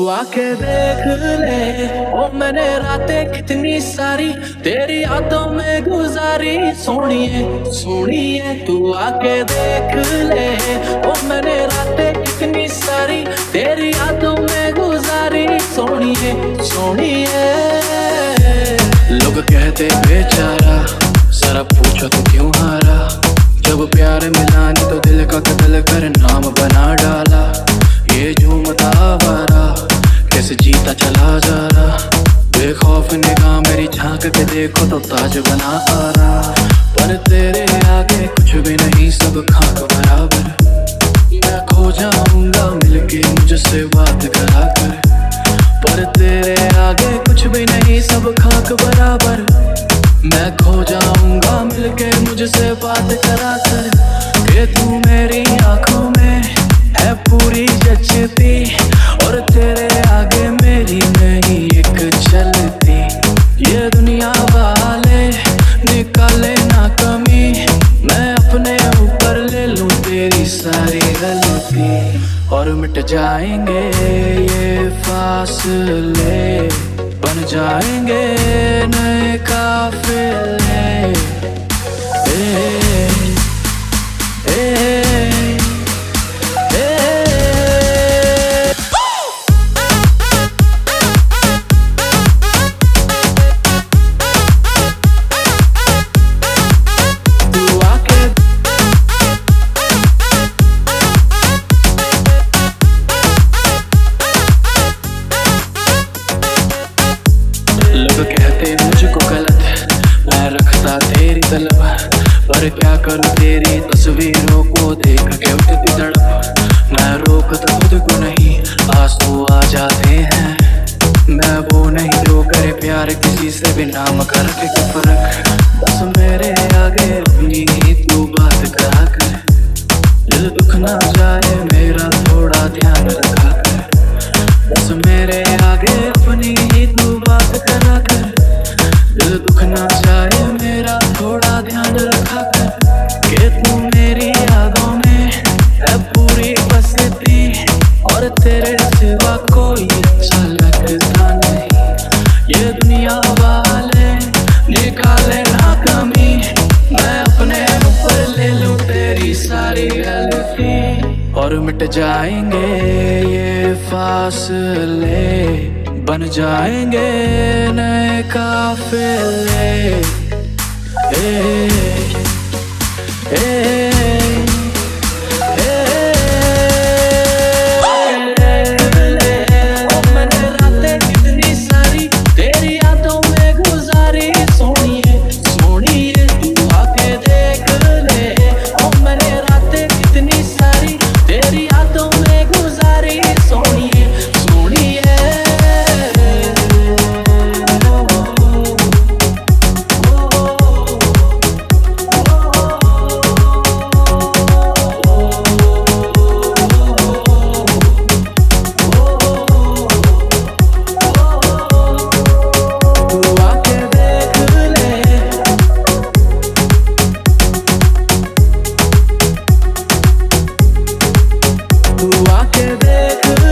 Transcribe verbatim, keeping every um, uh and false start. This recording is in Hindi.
आके देख ले ओ मैंने रातें कितनी सारी तेरी यादों में गुजारी। सोनिए सोनिए तू आके देख ले ओ मैंने रातें कितनी सारी तेरी यादों में गुजारी। सोनिए सोनिए लोग कहते बेचारा जरा पूछो तो क्यों हारा। जब प्यार मिला नहीं तो दिल का कत्ल कर नाम बना डाला। ये झूमता आवारा कैसे जीता चला जा रहा। बेखौफ निगाह मेरी झांक के देखो तो ताज बना आ रहा। पर तेरे आगे कुछ भी नहीं सब खाक बराबर। मैं खो जाऊंगा मिलके मुझसे बात करा कर। पर तेरे आगे कुछ भी नहीं सब खाक बराबर। मैं खो जाऊंगा मिलके मुझसे बात करा कर। कि तू मेरी आंखों में है पूरी जचती और तेरे आगे मेरी नहीं एक चलती। ये दुनिया वाले निकाले ना कमी मैं अपने ऊपर ले लूं तेरी सारी गलती। और मिट जाएंगे ये फासले बन जाएंगे नए काफिले। ए, ए, ए, लोग कहते मुझको गलत मैं रखता तेरी तलब। पर क्या करूं तेरी तस्वीरों को देख के उठती तड़प। मैं रोकता खुद को नहीं आंसू आ जाते हैं। मैं वो नहीं जो करे प्यार किसी से भी नाम करके क्या फर्क। बस मेरे आगे अपनी ही तू बात करा कर। दिल दुख ना जाए मेरा थोड़ा ध्यान रखा कर। बस मेरे आगे अपनी ही तू बात करा कर। दिल दुख ना जाए मेरा थोड़ा ध्यान रखा कर। कि तू मेरी यादों में है पूरी बसती और तेरे सिवा कोई अच्छा लगता नहीं। ये दुनिया वाले निकाले ना कमी मैं अपने ऊपर ले लूं तेरी सारी गलती। और मिट जाएंगे ये फासले बन जाएंगे नए काफिले। ए, ए, तू आके देख